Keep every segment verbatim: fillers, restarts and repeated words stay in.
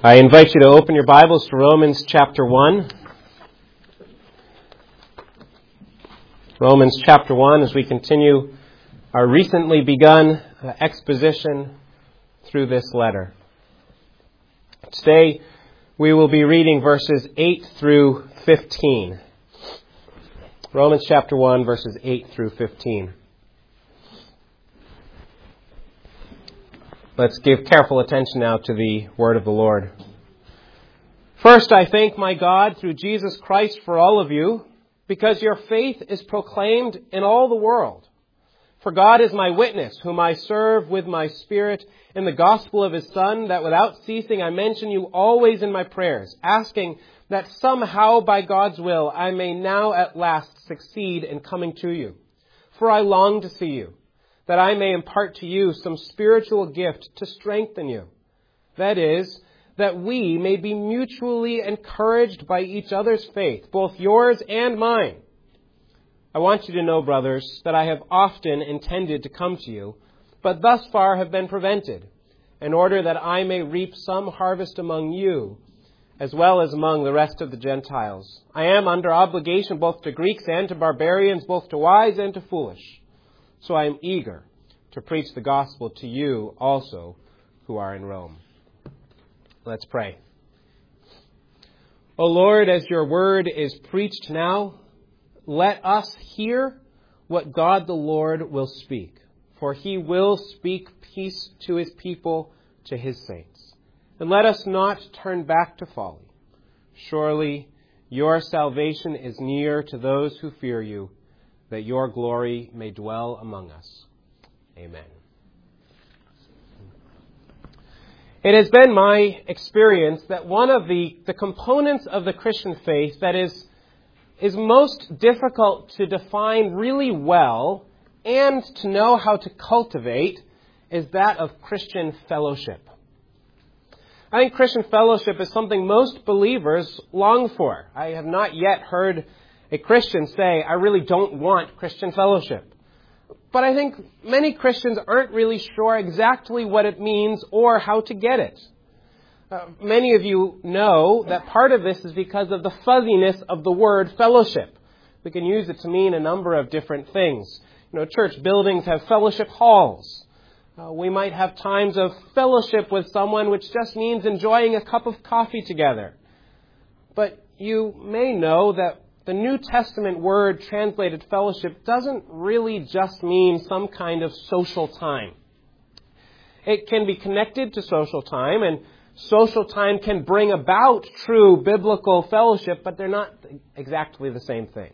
I invite you to open your Bibles to Romans chapter one. Romans chapter one as we continue our recently begun exposition through this letter. Today we will be reading verses eight through fifteen. Romans chapter one, verses eight through fifteen. Let's give careful attention now to the word of the Lord. First, I thank my God through Jesus Christ for all of you, because your faith is proclaimed in all the world. For God is my witness, whom I serve with my spirit in the gospel of his Son, that without ceasing I mention you always in my prayers, asking that somehow by God's will I may now at last succeed in coming to you. For I long to see you, that I may impart to you some spiritual gift to strengthen you. That is, that we may be mutually encouraged by each other's faith, both yours and mine. I want you to know, brothers, that I have often intended to come to you, but thus far have been prevented, in order that I may reap some harvest among you, as well as among the rest of the Gentiles. I am under obligation both to Greeks and to barbarians, both to wise and to foolish. So I am eager to preach the gospel to you also who are in Rome. Let's pray. O Lord, as your word is preached now, let us hear what God the Lord will speak. For he will speak peace to his people, to his saints. And let us not turn back to folly. Surely your salvation is near to those who fear you, that your glory may dwell among us. Amen. It has been my experience that one of the, the components of the Christian faith that is, is most difficult to define really well and to know how to cultivate is that of Christian fellowship. I think Christian fellowship is something most believers long for. I have not yet heard a Christian say, I really don't want Christian fellowship. But I think many Christians aren't really sure exactly what it means or how to get it. Uh, many of you know that part of this is because of the fuzziness of the word fellowship. We can use it to mean a number of different things. You know, church buildings have fellowship halls. Uh, we might have times of fellowship with someone, which just means enjoying a cup of coffee together. But you may know that the New Testament word translated fellowship doesn't really just mean some kind of social time. It can be connected to social time, and social time can bring about true biblical fellowship, but they're not exactly the same thing.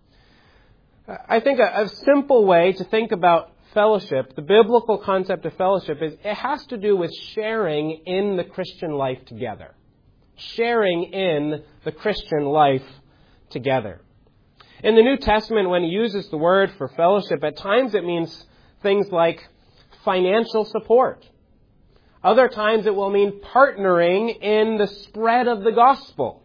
I think a, a simple way to think about fellowship, the biblical concept of fellowship, is it has to do with sharing in the Christian life together. Sharing in the Christian life together. In the New Testament, when he uses the word for fellowship, at times it means things like financial support. Other times it will mean partnering in the spread of the gospel.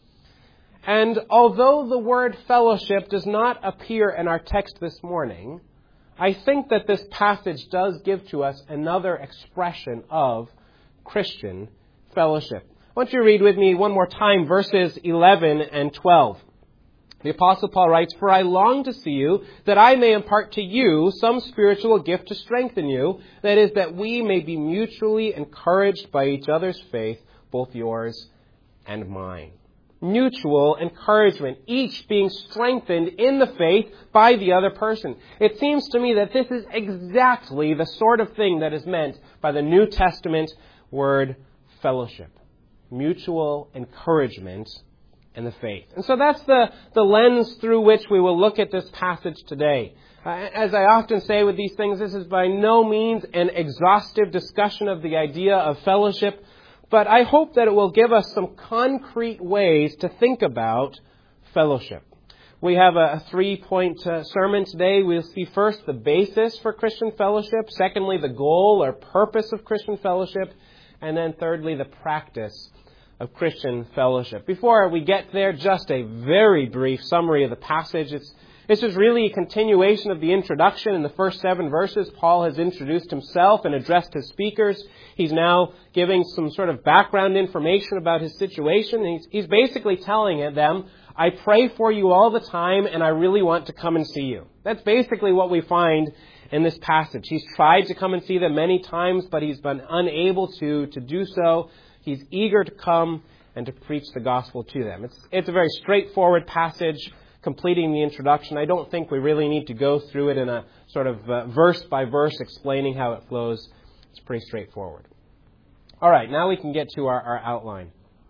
And although the word fellowship does not appear in our text this morning, I think that this passage does give to us another expression of Christian fellowship. I want you to read with me one more time verses eleven and twelve. The Apostle Paul writes, For I long to see you, that I may impart to you some spiritual gift to strengthen you, that is, that we may be mutually encouraged by each other's faith, both yours and mine. Mutual encouragement, each being strengthened in the faith by the other person. It seems to me that this is exactly the sort of thing that is meant by the New Testament word fellowship. Mutual encouragement in the faith. And so that's the, the lens through which we will look at this passage today. Uh, as I often say with these things, this is by no means an exhaustive discussion of the idea of fellowship, but I hope that it will give us some concrete ways to think about fellowship. We have a, a three-point uh, sermon today. We'll see first the basis for Christian fellowship, secondly the goal or purpose of Christian fellowship, and then thirdly the practice of Christian fellowship. Before we get there, just a very brief summary of the passage. It's, This is really a continuation of the introduction. In the first seven verses, Paul has introduced himself and addressed his speakers. He's now giving some sort of background information about his situation. He's, he's basically telling them, I pray for you all the time, and I really want to come and see you. That's basically what we find in this passage. He's tried to come and see them many times, but he's been unable to, to do so. He's eager to come and to preach the gospel to them. It's, it's a very straightforward passage, completing the introduction. I don't think we really need to go through it in a sort of uh, verse by verse explaining how it flows. It's pretty straightforward. All right, now we can get to our, our outline.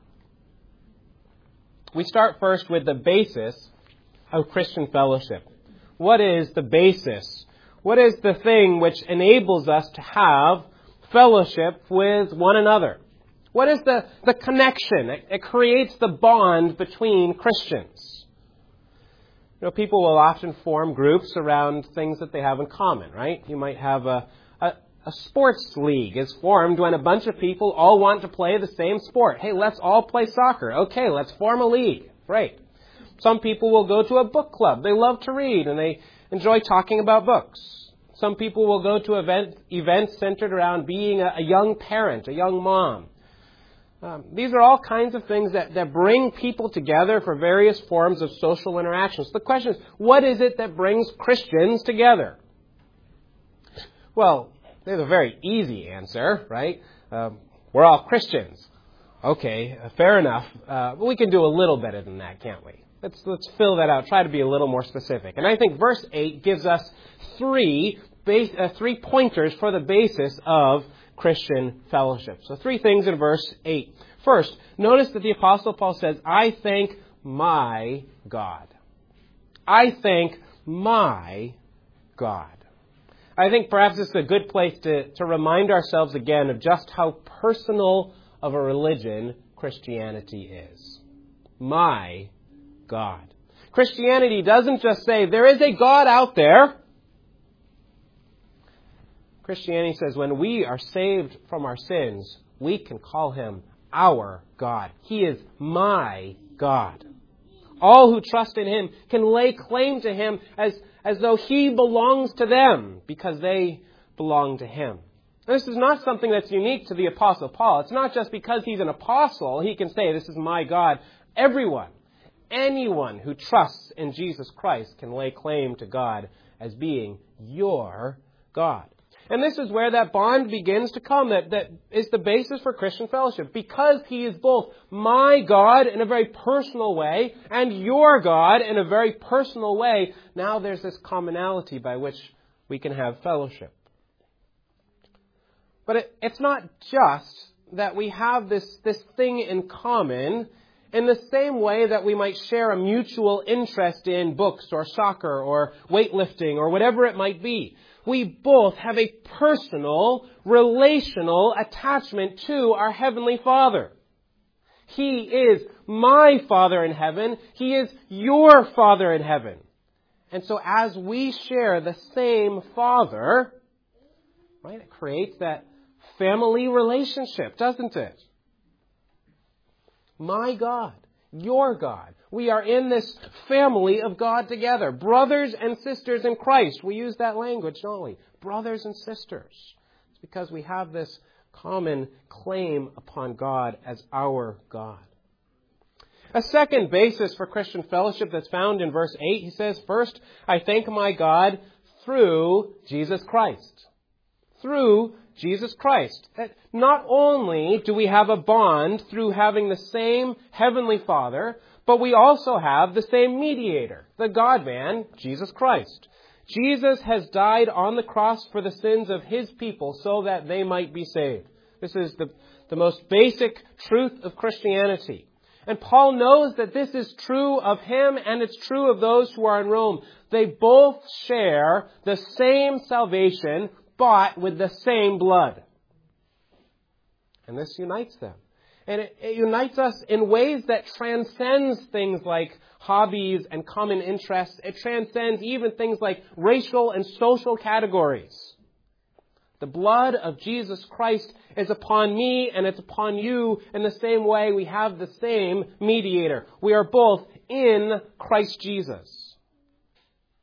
We start first with the basis of Christian fellowship. What is the basis? What is the thing which enables us to have fellowship with one another? What is the, the connection? It, it creates the bond between Christians. You know, people will often form groups around things that they have in common, right? You might have a, a, a sports league is formed when a bunch of people all want to play the same sport. Hey, let's all play soccer. Okay, let's form a league. Great. Some people will go to a book club. They love to read and they enjoy talking about books. Some people will go to event, events centered around being a, a young parent, a young mom. Um, these are all kinds of things that, that bring people together for various forms of social interactions. The question is, what is it that brings Christians together? Well, there's a very easy answer, right? Um, we're all Christians. Okay, uh, fair enough. Uh, but we can do a little better than that, can't we? Let's, let's fill that out. Try to be a little more specific. And I think verse eight gives us three, base, uh, three pointers for the basis of Christian fellowship. So three things in verse eight. First, notice that the Apostle Paul says, I thank my God. I thank my God. I think perhaps it's a good place to, to remind ourselves again of just how personal of a religion Christianity is. My God. Christianity doesn't just say there is a God out there. Christianity says when we are saved from our sins, we can call him our God. He is my God. All who trust in him can lay claim to him as, as though he belongs to them because they belong to him. This is not something that's unique to the Apostle Paul. It's not just because he's an apostle he can say, this is my God. Everyone, anyone who trusts in Jesus Christ can lay claim to God as being your God. And this is where that bond begins to come, that, that is the basis for Christian fellowship. Because he is both my God in a very personal way and your God in a very personal way, now there's this commonality by which we can have fellowship. But it, it's not just that we have this, this thing in common in the same way that we might share a mutual interest in books or soccer or weightlifting or whatever it might be. We both have a personal, relational attachment to our Heavenly Father. He is my Father in heaven. He is your Father in heaven. And so as we share the same Father, right, it creates that family relationship, doesn't it? My God, your God. We are in this family of God together. Brothers and sisters in Christ. We use that language, don't we? Brothers and sisters. It's because we have this common claim upon God as our God. A second basis for Christian fellowship that's found in verse eight, he says, first, I thank my God through Jesus Christ. Through Jesus Christ. That not only do we have a bond through having the same Heavenly Father, but we also have the same mediator, the God-man, Jesus Christ. Jesus has died on the cross for the sins of his people so that they might be saved. This is the, the most basic truth of Christianity. And Paul knows that this is true of him and it's true of those who are in Rome. They both share the same salvation bought with the same blood. And this unites them. And it, it unites us in ways that transcends things like hobbies and common interests. It transcends even things like racial and social categories. The blood of Jesus Christ is upon me and it's upon you in the same way we have the same mediator. We are both in Christ Jesus.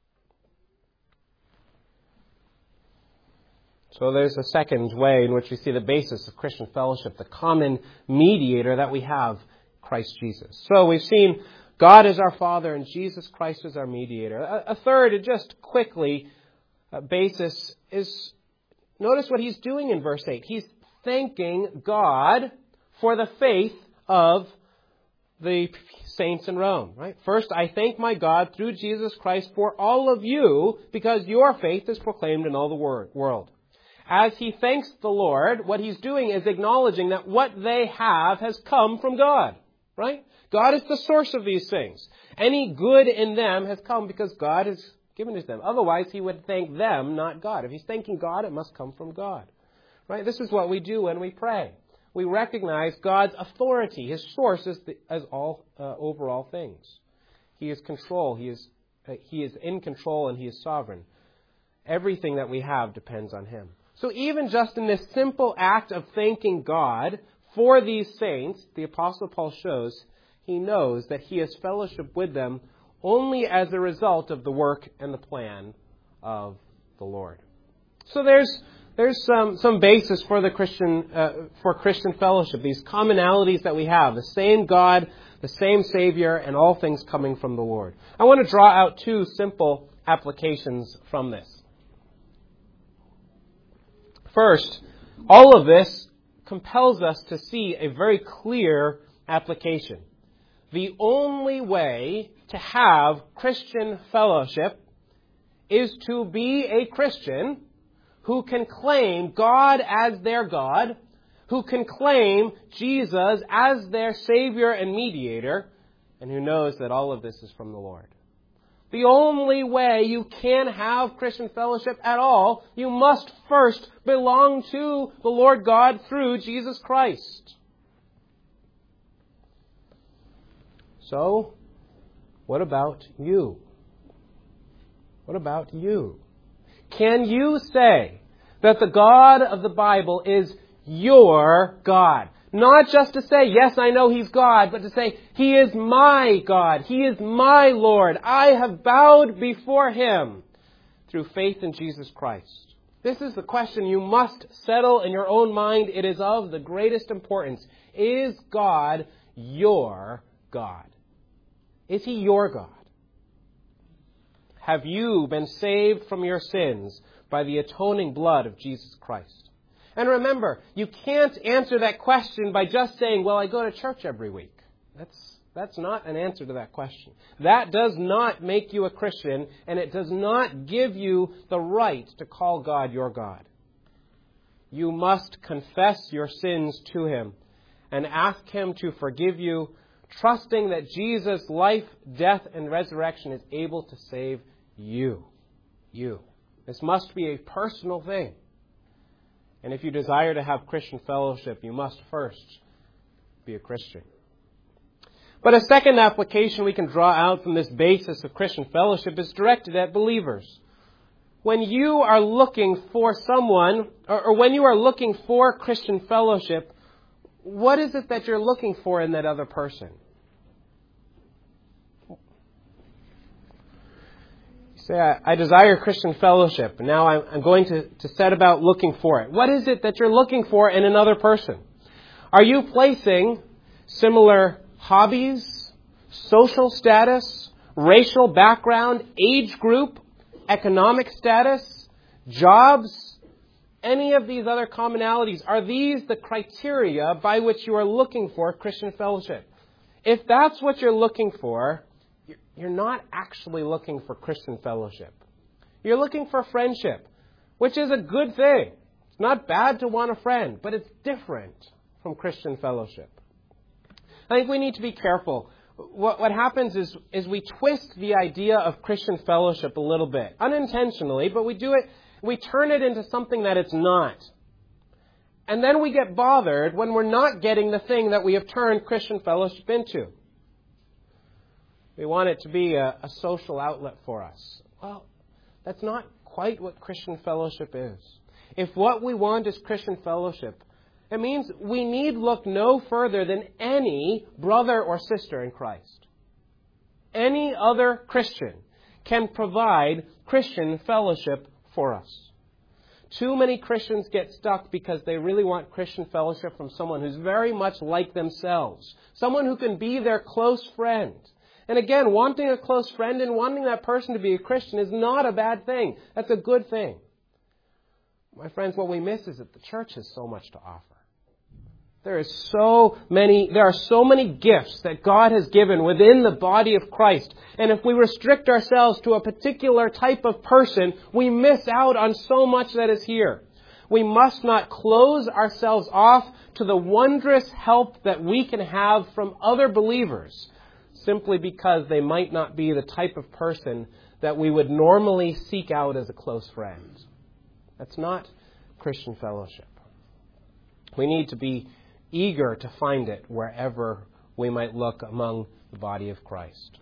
So there's a second way in which we see the basis of Christian fellowship, the common mediator that we have, Christ Jesus. So we've seen God is our Father and Jesus Christ is our mediator. A, a third, and just quickly, uh, basis is, notice what he's doing in verse eight. He's thanking God for the faith of the saints in Rome, right? First, I thank my God through Jesus Christ for all of you because your faith is proclaimed in all the world. As he thanks the Lord, what he's doing is acknowledging that what they have has come from God, right? God is the source of these things. Any good in them has come because God has given it to them. Otherwise, he would thank them, not God. If he's thanking God, it must come from God, right? This is what we do when we pray. We recognize God's authority, his source as, the, as all uh, over all things. He is control. He is uh, he is in control and he is sovereign. Everything that we have depends on him. So even just in this simple act of thanking God for these saints, the Apostle Paul shows he knows that he has fellowship with them only as a result of the work and the plan of the Lord. So there's There's some, some basis for the Christian uh, for Christian fellowship, these commonalities that we have, the same God, the same Savior, and all things coming from the Lord. I want to draw out two simple applications from this. First, all of this compels us to see a very clear application. The only way to have Christian fellowship is to be a Christian who can claim God as their God, who can claim Jesus as their Savior and mediator, and who knows that all of this is from the Lord. The only way you can have Christian fellowship at all, you must first belong to the Lord God through Jesus Christ. So, what about you? What about you? Can you say that the God of the Bible is your God? Not just to say, yes, I know He's God, but to say, He is my God. He is my Lord. I have bowed before Him through faith in Jesus Christ. This is the question you must settle in your own mind. It is of the greatest importance. Is God your God? Is He your God? Have you been saved from your sins by the atoning blood of Jesus Christ? And remember, you can't answer that question by just saying, well, I go to church every week. That's, that's not an answer to that question. That does not make you a Christian, and it does not give you the right to call God your God. You must confess your sins to Him and ask Him to forgive you, trusting that Jesus' life, death, and resurrection is able to save you. You. This must be a personal thing. And if you desire to have Christian fellowship, you must first be a Christian. But a second application we can draw out from this basis of Christian fellowship is directed at believers. When you are looking for someone, or, or when you are looking for Christian fellowship, what is it that you're looking for in that other person? Say, I, I desire Christian fellowship, and now I'm, I'm going to, to set about looking for it. What is it that you're looking for in another person? Are you placing similar hobbies, social status, racial background, age group, economic status, jobs, any of these other commonalities? Are these the criteria by which you are looking for Christian fellowship? If that's what you're looking for, you're not actually looking for Christian fellowship. You're looking for friendship, which is a good thing. It's not bad to want a friend, but it's different from Christian fellowship. I think we need to be careful. What, what happens is, is we twist the idea of Christian fellowship a little bit, unintentionally, but we do it, we turn it into something that it's not. And then we get bothered when we're not getting the thing that we have turned Christian fellowship into. We want it to be a, a social outlet for us. Well, that's not quite what Christian fellowship is. If what we want is Christian fellowship, it means we need look no further than any brother or sister in Christ. Any other Christian can provide Christian fellowship for us. Too many Christians get stuck because they really want Christian fellowship from someone who's very much like themselves. Someone who can be their close friend. And again, wanting a close friend and wanting that person to be a Christian is not a bad thing. That's a good thing. My friends, what we miss is that the church has so much to offer. There is so many, there are so many gifts that God has given within the body of Christ. And if we restrict ourselves to a particular type of person, we miss out on so much that is here. We must not close ourselves off to the wondrous help that we can have from other believers, simply because they might not be the type of person that we would normally seek out as a close friend. That's not Christian fellowship. We need to be eager to find it wherever we might look among the body of Christ.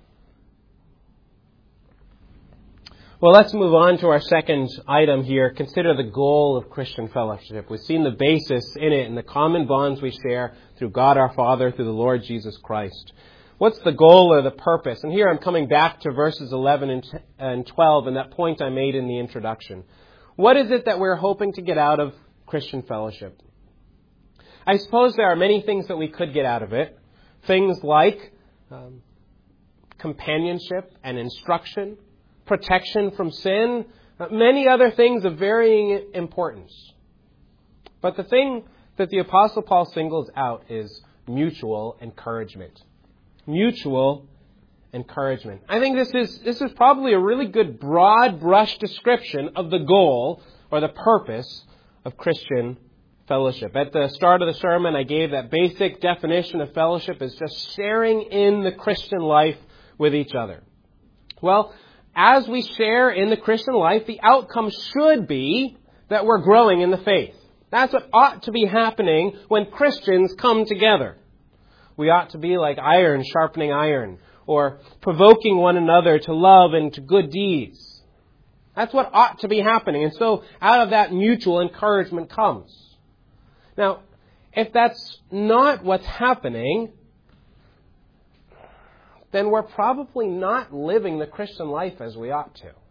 Well, let's move on to our second item here. Consider the goal of Christian fellowship. We've seen the basis in it and the common bonds we share through God our Father, through the Lord Jesus Christ. What's the goal or the purpose? And here I'm coming back to verses eleven and twelve and that point I made in the introduction. What is it that we're hoping to get out of Christian fellowship? I suppose there are many things that we could get out of it. Things like um, companionship and instruction, protection from sin, uh, many other things of varying importance. But the thing that the Apostle Paul singles out is mutual encouragement. Mutual encouragement. I think this is this is probably a really good broad brush description of the goal or the purpose of Christian fellowship. At the start of the sermon, I gave that basic definition of fellowship as just sharing in the Christian life with each other. Well, as we share in the Christian life, the outcome should be that we're growing in the faith. That's what ought to be happening when Christians come together. We ought to be like iron sharpening iron, or provoking one another to love and to good deeds. That's what ought to be happening. And so out of that mutual encouragement comes. Now, if that's not what's happening, then we're probably not living the Christian life as we ought to.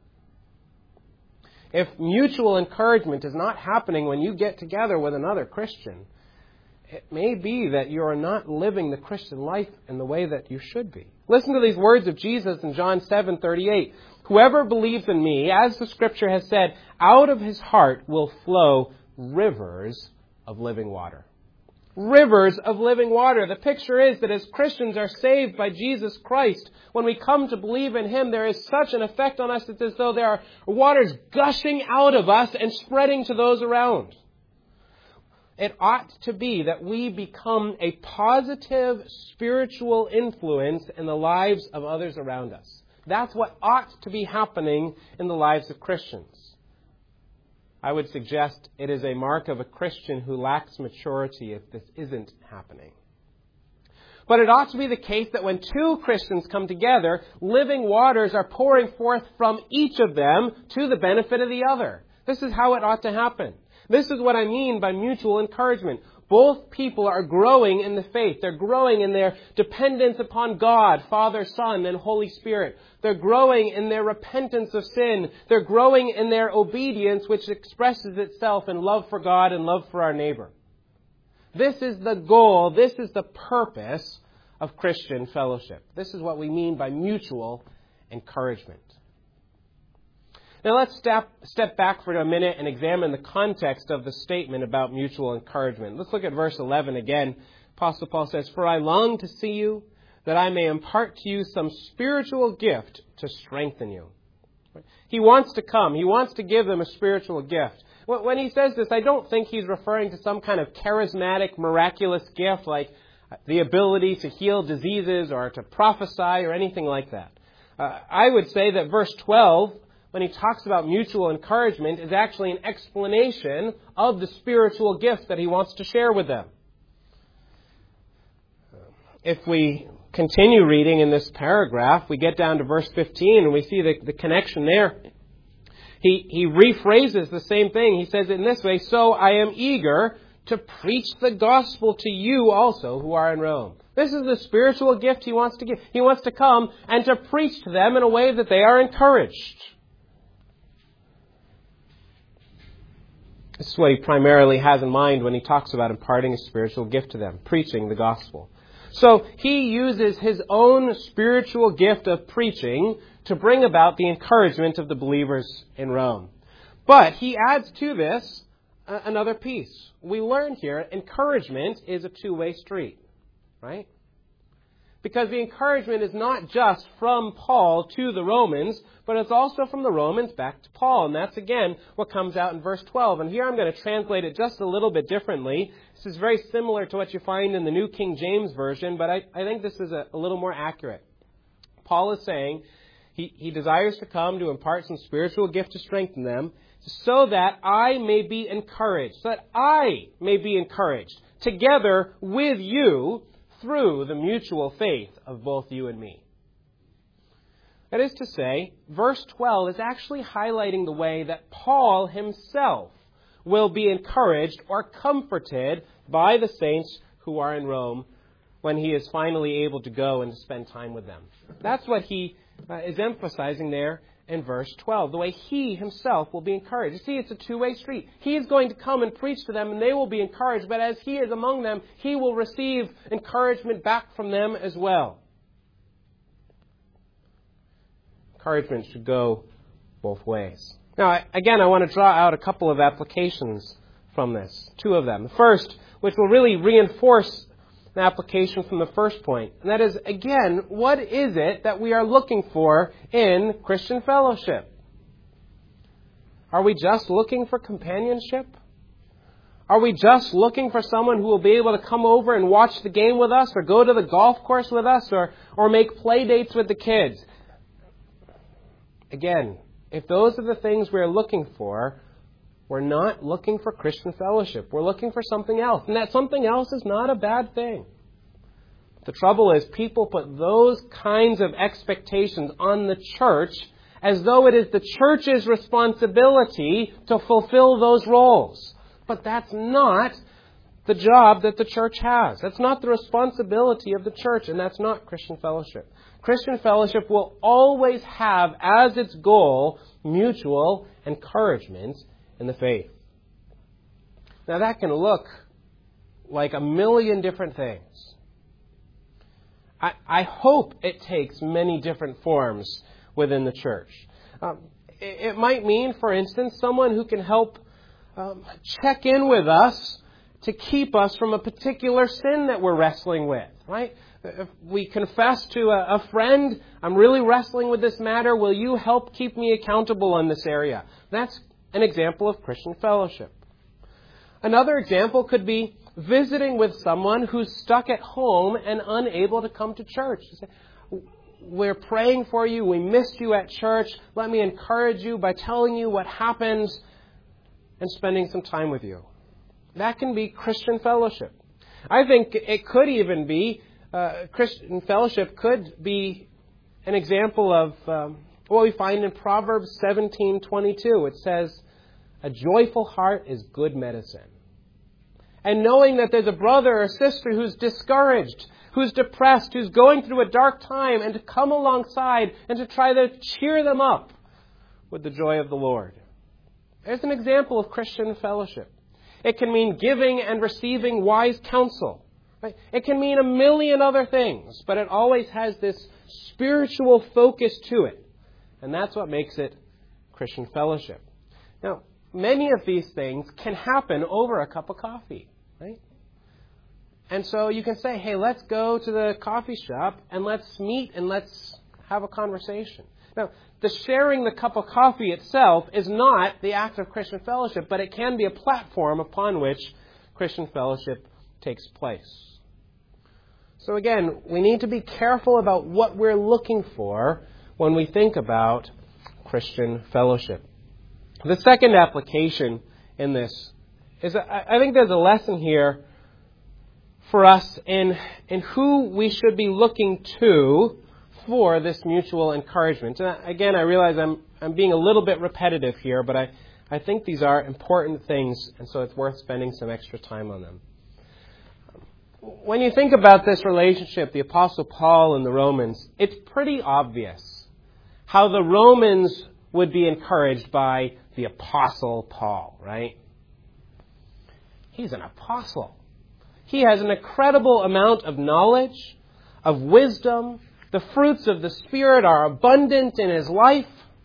If mutual encouragement is not happening when you get together with another Christian, it may be that you are not living the Christian life in the way that you should be. Listen to these words of Jesus in John seven thirty-eight. Whoever believes in me, as the Scripture has said, out of his heart will flow rivers of living water. Rivers of living water. The picture is that as Christians are saved by Jesus Christ, when we come to believe in Him, there is such an effect on us that it's as though there are waters gushing out of us and spreading to those around. It ought to be that we become a positive spiritual influence in the lives of others around us. That's what ought to be happening in the lives of Christians. I would suggest it is a mark of a Christian who lacks maturity if this isn't happening. But it ought to be the case that when two Christians come together, living waters are pouring forth from each of them to the benefit of the other. This is how it ought to happen. This is what I mean by mutual encouragement. Both people are growing in the faith. They're growing in their dependence upon God, Father, Son, and Holy Spirit. They're growing in their repentance of sin. They're growing in their obedience, which expresses itself in love for God and love for our neighbor. This is the goal. This is the purpose of Christian fellowship. This is what we mean by mutual encouragement. Now let's step, step back for a minute and examine the context of the statement about mutual encouragement. Let's look at verse eleven again. Apostle Paul says, "For I long to see you, that I may impart to you some spiritual gift to strengthen you." He wants to come. He wants to give them a spiritual gift. When he says this, I don't think he's referring to some kind of charismatic, miraculous gift like the ability to heal diseases or to prophesy or anything like that. Uh, I would say that verse twelve, when he talks about mutual encouragement, is actually an explanation of the spiritual gift that he wants to share with them. If we continue reading in this paragraph, we get down to verse fifteen and we see the, the connection there. He, he rephrases the same thing. He says it in this way, "So I am eager to preach the gospel to you also who are in Rome." This is the spiritual gift he wants to give. He wants to come and to preach to them in a way that they are encouraged. This is what he primarily has in mind when he talks about imparting a spiritual gift to them, preaching the gospel. So he uses his own spiritual gift of preaching to bring about the encouragement of the believers in Rome. But he adds to this another piece. We learn here encouragement is a two-way street, right? Because the encouragement is not just from Paul to the Romans, but it's also from the Romans back to Paul. And that's, again, what comes out in verse twelve. And here I'm going to translate it just a little bit differently. This is very similar to what you find in the New King James Version, but I, I think this is a, a little more accurate. Paul is saying he, he desires to come to impart some spiritual gift to strengthen them, so that I may be encouraged, so that I may be encouraged together with you through the mutual faith of both you and me. That is to say, verse twelve is actually highlighting the way that Paul himself will be encouraged or comforted by the saints who are in Rome when he is finally able to go and to spend time with them. That's what he uh, is emphasizing there in verse twelve, the way he himself will be encouraged. You see, it's a two-way street. He is going to come and preach to them, and they will be encouraged. But as he is among them, he will receive encouragement back from them as well. Encouragement should go both ways. Now, again, I want to draw out a couple of applications from this, two of them. The first, which will really reinforce an application from the first point. And that is, again, what is it that we are looking for in Christian fellowship? Are we just looking for companionship? Are we just looking for someone who will be able to come over and watch the game with us, or go to the golf course with us, or, or make play dates with the kids? Again, if those are the things we're looking for, we're not looking for Christian fellowship. We're looking for something else. And that something else is not a bad thing. The trouble is people put those kinds of expectations on the church as though it is the church's responsibility to fulfill those roles. But that's not the job that the church has. That's not the responsibility of the church, and that's not Christian fellowship. Christian fellowship will always have as its goal mutual encouragement in the faith. Now that can look like a million different things. I, I hope it takes many different forms within the church. Um, it, it might mean, for instance, someone who can help um, check in with us to keep us from a particular sin that we're wrestling with, right? If we confess to a, a friend, I'm really wrestling with this matter, will you help keep me accountable on this area? That's an example of Christian fellowship. Another example could be visiting with someone who's stuck at home and unable to come to church. We're praying for you. We missed you at church. Let me encourage you by telling you what happens and spending some time with you. That can be Christian fellowship. I think it could even be, uh, Christian fellowship could be an example of um, what we find in Proverbs seventeen twenty-two. It says, a joyful heart is good medicine. And knowing that there's a brother or sister who's discouraged, who's depressed, who's going through a dark time, and to come alongside and to try to cheer them up with the joy of the Lord. There's an example of Christian fellowship. It can mean giving and receiving wise counsel. Right? It can mean a million other things, but it always has this spiritual focus to it. And that's what makes it Christian fellowship. Now, many of these things can happen over a cup of coffee, right? And so you can say, hey, let's go to the coffee shop and let's meet and let's have a conversation. Now, the sharing the cup of coffee itself is not the act of Christian fellowship, but it can be a platform upon which Christian fellowship takes place. So again, we need to be careful about what we're looking for when we think about Christian fellowship. The second application in this is, I think there's a lesson here for us in, in who we should be looking to for this mutual encouragement. And again, I realize I'm I'm being a little bit repetitive here, but I, I think these are important things, and so it's worth spending some extra time on them. When you think about this relationship, the Apostle Paul and the Romans, it's pretty obvious how the Romans would be encouraged by the Apostle Paul, right? He's an apostle. He has an incredible amount of knowledge, of wisdom. The fruits of the Spirit are abundant in his life.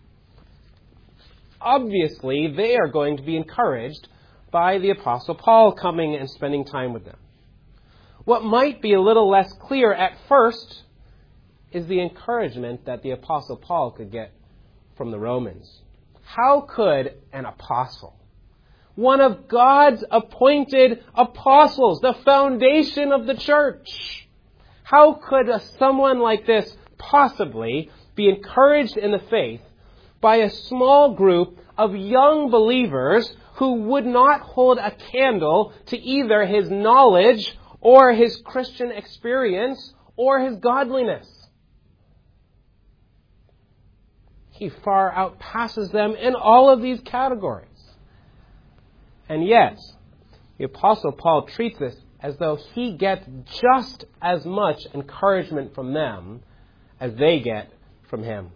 Obviously, they are going to be encouraged by the Apostle Paul coming and spending time with them. What might be a little less clear at first is the encouragement that the Apostle Paul could get from the Romans. How could an apostle, one of God's appointed apostles, the foundation of the church, how could a, someone like this possibly be encouraged in the faith by a small group of young believers who would not hold a candle to either his knowledge or his Christian experience or his godliness? He far outpasses them in all of these categories. And yet, the Apostle Paul treats this as though he gets just as much encouragement from them as they get from him.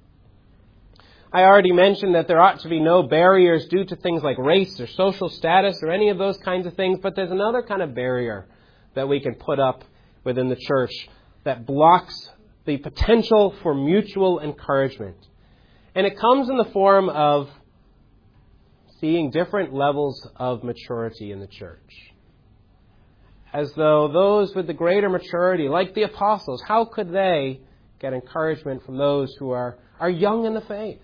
I already mentioned that there ought to be no barriers due to things like race or social status or any of those kinds of things, but there's another kind of barrier that we can put up within the church that blocks the potential for mutual encouragement. And it comes in the form of seeing different levels of maturity in the church. As though those with the greater maturity, like the apostles, how could they get encouragement from those who are, are young in the faith?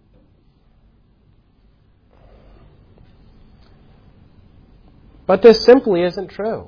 But this simply isn't true.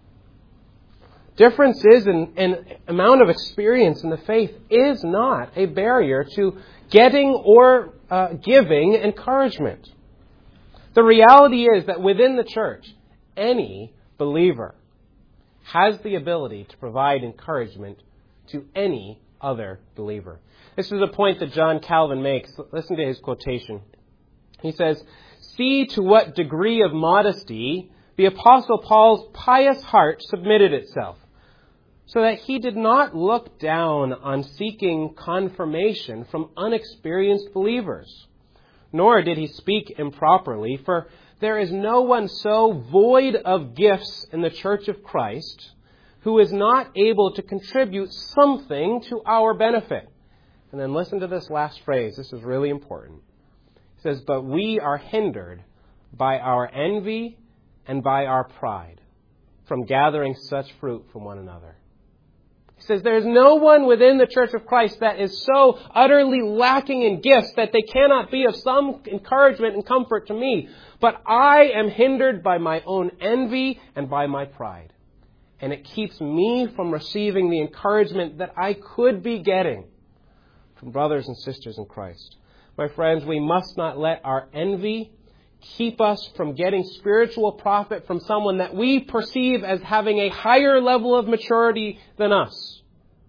Differences in, in amount of experience in the faith is not a barrier to getting or uh, giving encouragement. The reality is that within the church, any believer has the ability to provide encouragement to any other believer. This is a point that John Calvin makes. Listen to his quotation. He says, "See to what degree of modesty the Apostle Paul's pious heart submitted itself, so that he did not look down on seeking confirmation from unexperienced believers. Nor did he speak improperly, for there is no one so void of gifts in the Church of Christ who is not able to contribute something to our benefit." And then listen to this last phrase. This is really important. He says, "But we are hindered by our envy and by our pride from gathering such fruit from one another." He says there is no one within the Church of Christ that is so utterly lacking in gifts that they cannot be of some encouragement and comfort to me. But I am hindered by my own envy and by my pride. And it keeps me from receiving the encouragement that I could be getting from brothers and sisters in Christ. My friends, we must not let our envy keep us from getting spiritual profit from someone that we perceive as having a higher level of maturity than us.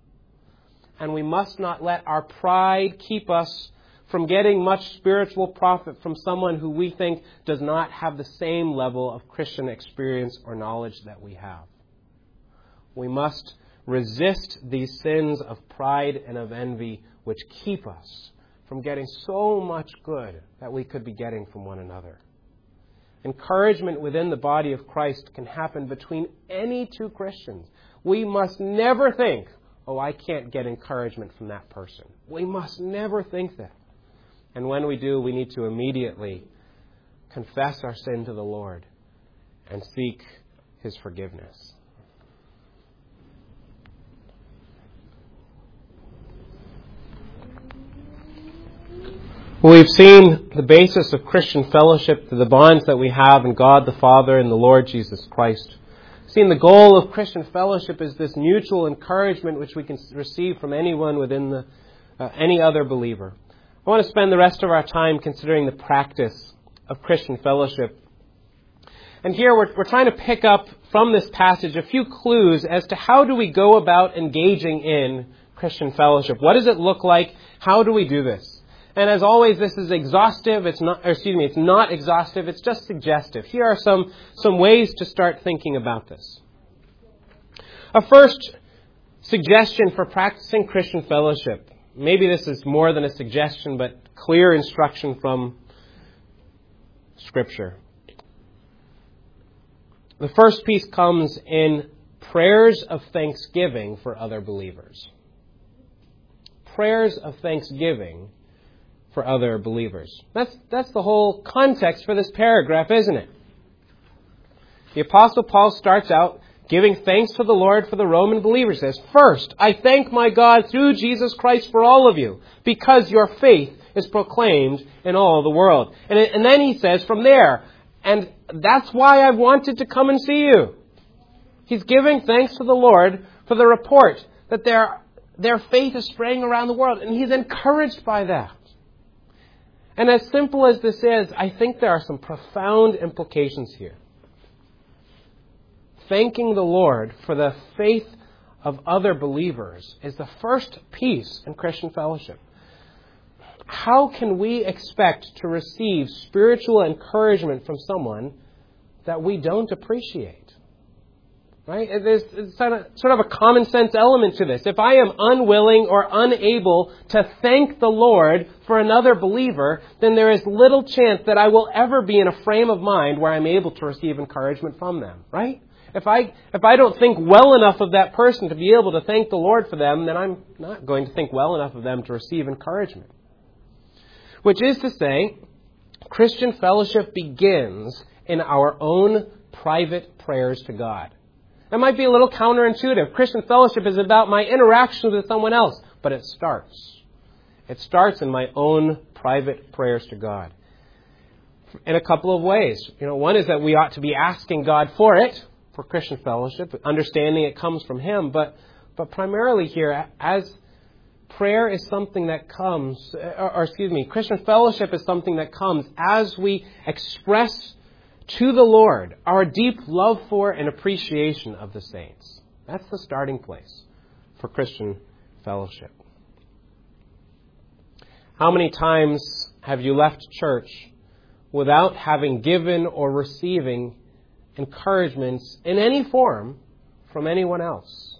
And we must not let our pride keep us from getting much spiritual profit from someone who we think does not have the same level of Christian experience or knowledge that we have. We must resist these sins of pride and of envy which keep us from getting so much good that we could be getting from one another. Encouragement within the body of Christ can happen between any two Christians. We must never think, oh, I can't get encouragement from that person. We must never think that. And when we do, we need to immediately confess our sin to the Lord and seek His forgiveness. We've seen the basis of Christian fellowship, the bonds that we have in God the Father and the Lord Jesus Christ. We've seen the goal of Christian fellowship is this mutual encouragement which we can receive from anyone within the, uh, any other believer. I want to spend the rest of our time considering the practice of Christian fellowship. And here we're, we're trying to pick up from this passage a few clues as to how do we go about engaging in Christian fellowship. What does it look like? How do we do this? And as always, this is exhaustive. It's not, or excuse me, it's not exhaustive. It's just suggestive. Here are some, some ways to start thinking about this. A first suggestion for practicing Christian fellowship. Maybe this is more than a suggestion, but clear instruction from Scripture. The first piece comes in prayers of thanksgiving for other believers. Prayers of thanksgiving for other believers. That's, that's the whole context for this paragraph, isn't it? The Apostle Paul starts out giving thanks to the Lord for the Roman believers. He says, "First, I thank my God through Jesus Christ for all of you, because your faith is proclaimed in all the world." And, and then he says from there, "And that's why I wanted to come and see you." He's giving thanks to the Lord for the report that their, their faith is spreading around the world. And he's encouraged by that. And as simple as this is, I think there are some profound implications here. Thanking the Lord for the faith of other believers is the first piece in Christian fellowship. How can we expect to receive spiritual encouragement from someone that we don't appreciate? Right? There's sort of a common sense element to this. If I am unwilling or unable to thank the Lord for another believer, then there is little chance that I will ever be in a frame of mind where I'm able to receive encouragement from them. Right? If I if I don't think well enough of that person to be able to thank the Lord for them, then I'm not going to think well enough of them to receive encouragement. Which is to say, Christian fellowship begins in our own private prayers to God. That might be a little counterintuitive. Christian fellowship is about my interactions with someone else, but it starts. It starts in my own private prayers to God. In a couple of ways. You know, one is that we ought to be asking God for it, for Christian fellowship, understanding it comes from Him, but but primarily here, as prayer is something that comes, or, or excuse me, Christian fellowship is something that comes as we express to the Lord our deep love for and appreciation of the saints. That's the starting place for Christian fellowship. How many times have you left church without having given or receiving encouragements in any form from anyone else?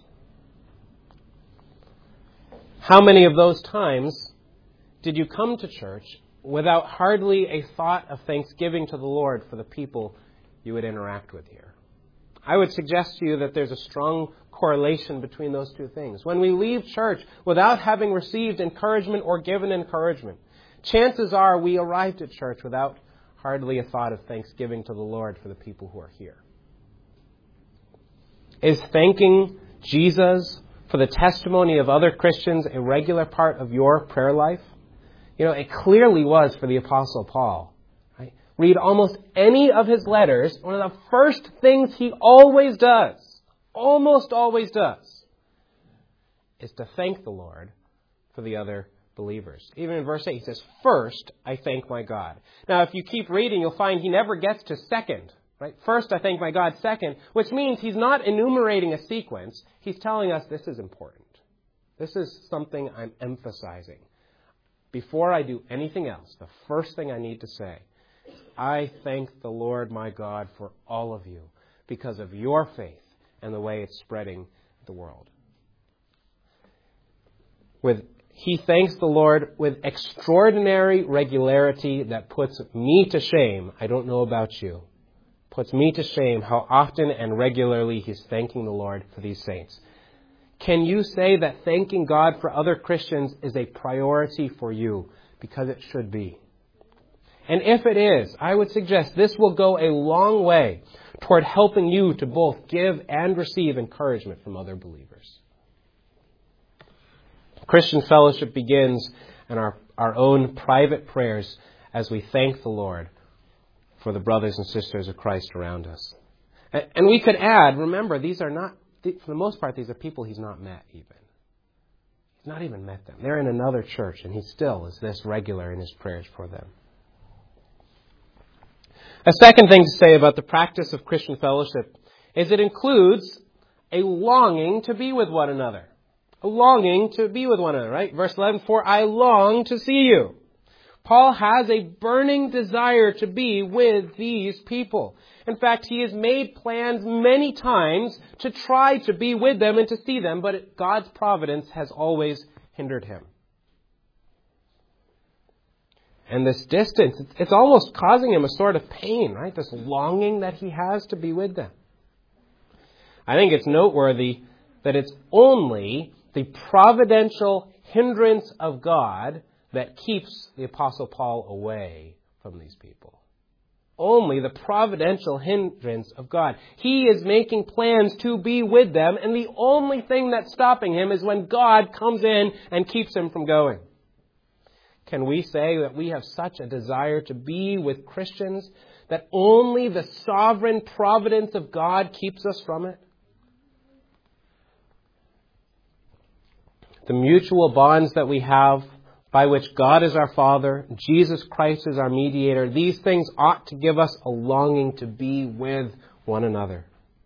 How many of those times did you come to church without hardly a thought of thanksgiving to the Lord for the people you would interact with here? I would suggest to you that there's a strong correlation between those two things. When we leave church without having received encouragement or given encouragement, chances are we arrived at church without hardly a thought of thanksgiving to the Lord for the people who are here. Is thanking Jesus for the testimony of other Christians a regular part of your prayer life? You know, it clearly was for the Apostle Paul. Right? Read almost any of his letters. One of the first things he always does, almost always does, is to thank the Lord for the other believers. Even in verse eight, he says, "First, I thank my God." Now, if you keep reading, you'll find he never gets to second. Right? First, I thank my God. Second, which means he's not enumerating a sequence. He's telling us this is important. This is something I'm emphasizing. Before I do anything else, the first thing I need to say, I thank the Lord my God for all of you because of your faith and the way it's spreading the world. With He thanks the Lord with extraordinary regularity that puts me to shame. I don't know about you. Puts me to shame how often and regularly he's thanking the Lord for these saints. Can you say that thanking God for other Christians is a priority for you? Because it should be. And if it is, I would suggest this will go a long way toward helping you to both give and receive encouragement from other believers. Christian fellowship begins in our, our own private prayers as we thank the Lord for the brothers and sisters of Christ around us. And, and we could add, remember, these are not, for the most part, these are people he's not met even. He's not even met them. They're in another church, and he still is this regular in his prayers for them. A second thing to say about the practice of Christian fellowship is it includes a longing to be with one another. A longing to be with one another, right? Verse eleven, "For I long to see you." Paul has a burning desire to be with these people. In fact, he has made plans many times to try to be with them and to see them, but God's providence has always hindered him. And this distance, it's almost causing him a sort of pain, right? This longing that he has to be with them. I think it's noteworthy that it's only the providential hindrance of God that keeps the Apostle Paul away from these people. Only the providential hindrance of God. He is making plans to be with them, and the only thing that's stopping him is when God comes in and keeps him from going. Can we say that we have such a desire to be with Christians that only the sovereign providence of God keeps us from it? The mutual bonds that we have, by which God is our Father, Jesus Christ is our mediator, these things ought to give us a longing to be with one another.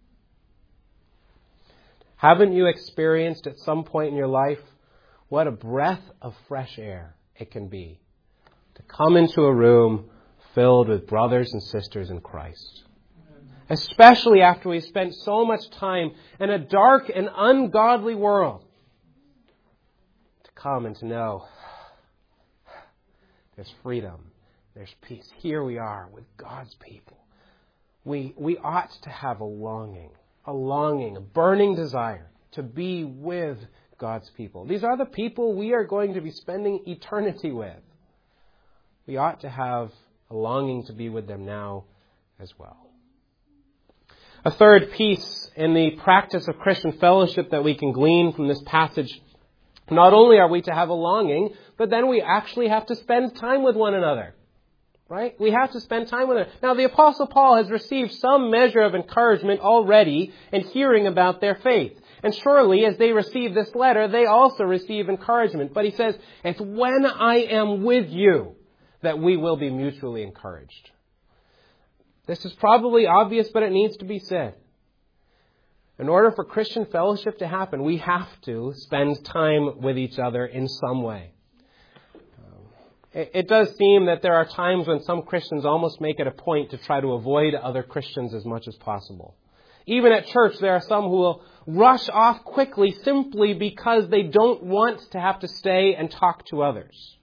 Haven't you experienced at some point in your life what a breath of fresh air it can be to come into a room filled with brothers and sisters in Christ? Especially after we've spent so much time in a dark and ungodly world. To come and to know there's freedom, there's peace. Here we are with God's people. We, we ought to have a longing, a longing, a burning desire to be with God's people. These are the people we are going to be spending eternity with. We ought to have a longing to be with them now as well. A third piece in the practice of Christian fellowship that we can glean from this passage, not only are we to have a longing, but then we actually have to spend time with one another. Right? We have to spend time with them. Now, the Apostle Paul has received some measure of encouragement already in hearing about their faith. And surely, as they receive this letter, they also receive encouragement. But he says, it's when I am with you that we will be mutually encouraged. This is probably obvious, but it needs to be said. In order for Christian fellowship to happen, we have to spend time with each other in some way. It does seem that there are times when some Christians almost make it a point to try to avoid other Christians as much as possible. Even at church, there are some who will rush off quickly simply because they don't want to have to stay and talk to others.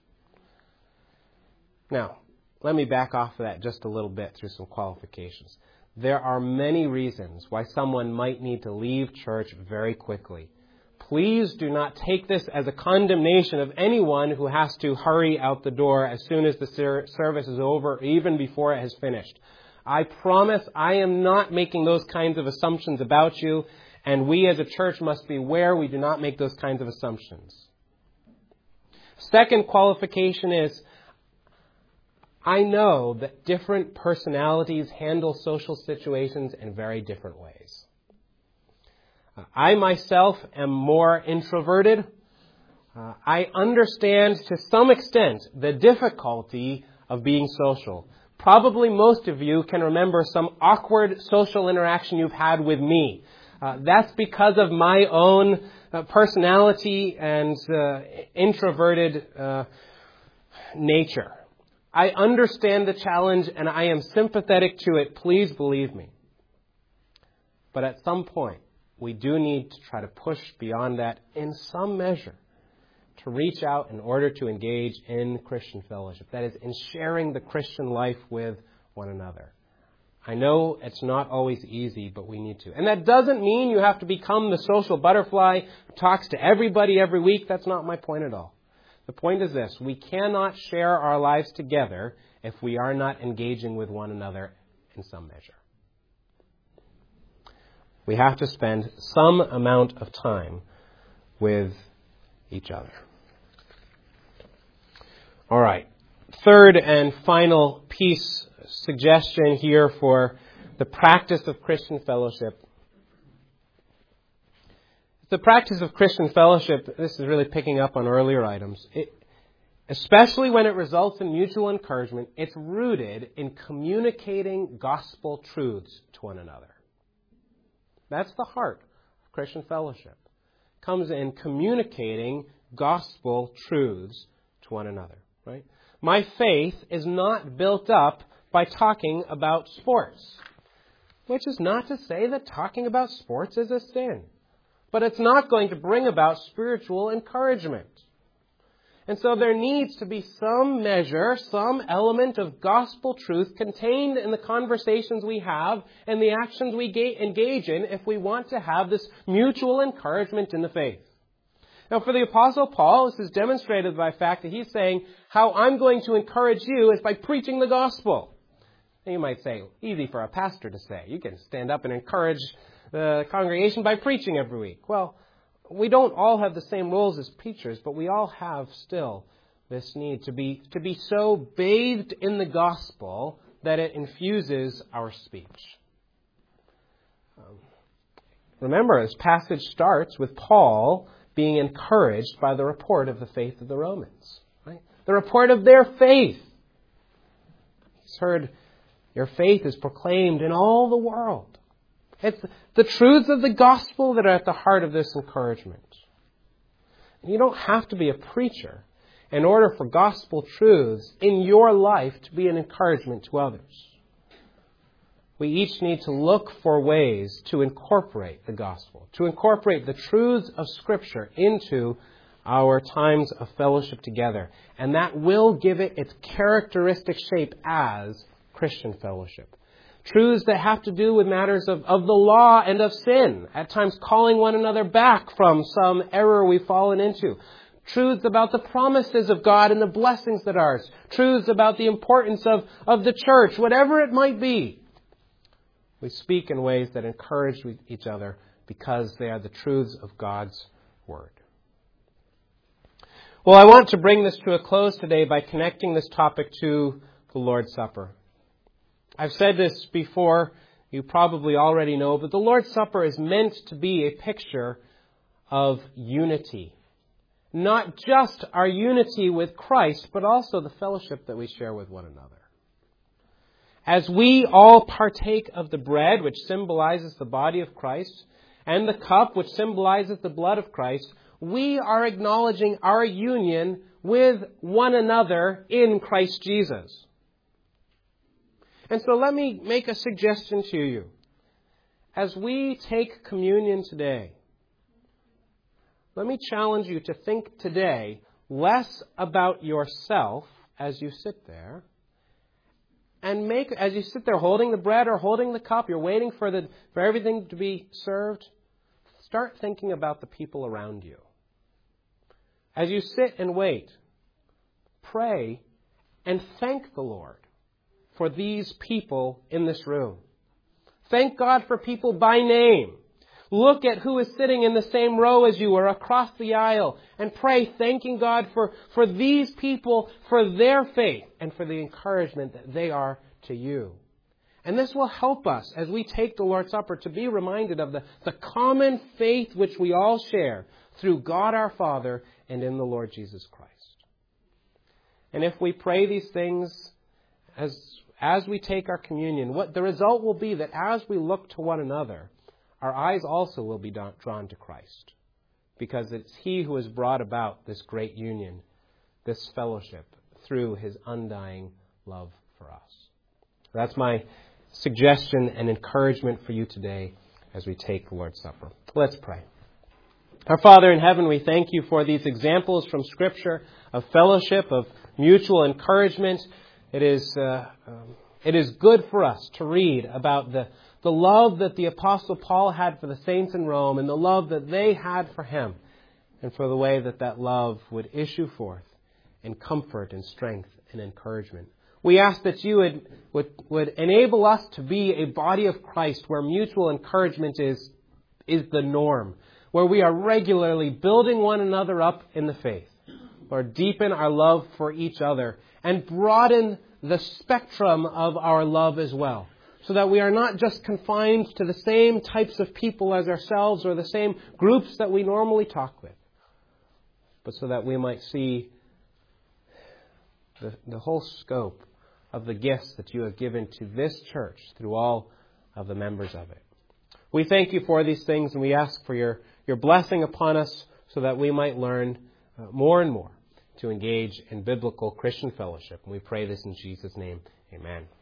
Now, let me back off of that just a little bit through some qualifications. There are many reasons why someone might need to leave church very quickly. Please do not take this as a condemnation of anyone who has to hurry out the door as soon as the service is over, or even before it has finished. I promise I am not making those kinds of assumptions about you, and we as a church must be aware we do not make those kinds of assumptions. Second qualification is, I know that different personalities handle social situations in very different ways. I myself am more introverted. Uh, I understand to some extent the difficulty of being social. Probably most of you can remember some awkward social interaction you've had with me. Uh, that's because of my own uh, personality and uh, introverted uh, nature. I understand the challenge and I am sympathetic to it. Please believe me. But at some point, we do need to try to push beyond that in some measure to reach out in order to engage in Christian fellowship. That is, in sharing the Christian life with one another. I know it's not always easy, but we need to. And that doesn't mean you have to become the social butterfly who talks to everybody every week. That's not my point at all. The point is this: we cannot share our lives together if we are not engaging with one another in some measure. We have to spend some amount of time with each other. All right. Third and final piece, suggestion here for the practice of Christian fellowship. The practice of Christian fellowship, this is really picking up on earlier items, it, especially when it results in mutual encouragement, it's rooted in communicating gospel truths to one another. That's the heart of Christian fellowship. It comes in communicating gospel truths to one another, right? My faith is not built up by talking about sports, which is not to say that talking about sports is a sin, but it's not going to bring about spiritual encouragement. And so there needs to be some measure, some element of gospel truth contained in the conversations we have and the actions we engage in if we want to have this mutual encouragement in the faith. Now, for the Apostle Paul, this is demonstrated by the fact that he's saying, how I'm going to encourage you is by preaching the gospel. And you might say, easy for a pastor to say. You can stand up and encourage the congregation by preaching every week. Well, we don't all have the same roles as preachers, but we all have still this need to be to be so bathed in the gospel that it infuses our speech. Um, remember, this passage starts with Paul being encouraged by the report of the faith of the Romans. Right? The report of their faith. He's heard, your faith is proclaimed in all the world. It's the truths of the gospel that are at the heart of this encouragement. You don't have to be a preacher in order for gospel truths in your life to be an encouragement to others. We each need to look for ways to incorporate the gospel, to incorporate the truths of Scripture into our times of fellowship together. And that will give it its characteristic shape as Christian fellowship. Truths that have to do with matters of, of the law and of sin, at times calling one another back from some error we've fallen into. Truths about the promises of God and the blessings that are ours. Truths about the importance of, of the church, whatever it might be. We speak in ways that encourage each other because they are the truths of God's Word. Well, I want to bring this to a close today by connecting this topic to the Lord's Supper. I've said this before, you probably already know, but the Lord's Supper is meant to be a picture of unity. Not just our unity with Christ, but also the fellowship that we share with one another. As we all partake of the bread, which symbolizes the body of Christ, and the cup, which symbolizes the blood of Christ, we are acknowledging our union with one another in Christ Jesus. And so let me make a suggestion to you. As we take communion today, let me challenge you to think today less about yourself as you sit there, and make, as you sit there holding the bread or holding the cup, you're waiting for the for everything to be served, start thinking about the people around you. As you sit and wait, pray and thank the Lord for these people in this room. Thank God for people by name. Look at who is sitting in the same row as you or across the aisle and pray, thanking God for, for these people, for their faith and for the encouragement that they are to you. And this will help us as we take the Lord's Supper to be reminded of the, the common faith which we all share through God our Father and in the Lord Jesus Christ. And if we pray these things as As we take our communion, what the result will be that as we look to one another, our eyes also will be drawn to Christ. Because it's He who has brought about this great union, this fellowship, through His undying love for us. That's my suggestion and encouragement for you today as we take the Lord's Supper. Let's pray. Our Father in heaven, we thank you for these examples from Scripture of fellowship, of mutual encouragement. It is uh, um, it is good for us to read about the, the love that the Apostle Paul had for the saints in Rome and the love that they had for him, and for the way that that love would issue forth in comfort and strength and encouragement. We ask that you would, would, would enable us to be a body of Christ where mutual encouragement is, is the norm, where we are regularly building one another up in the faith. Lord, deepen our love for each other and broaden the spectrum of our love as well, so that we are not just confined to the same types of people as ourselves or the same groups that we normally talk with, but so that we might see the, the whole scope of the gifts that you have given to this church through all of the members of it. We thank you for these things, and we ask for your, your blessing upon us so that we might learn uh, more and more to engage in biblical Christian fellowship. And we pray this in Jesus' name. Amen.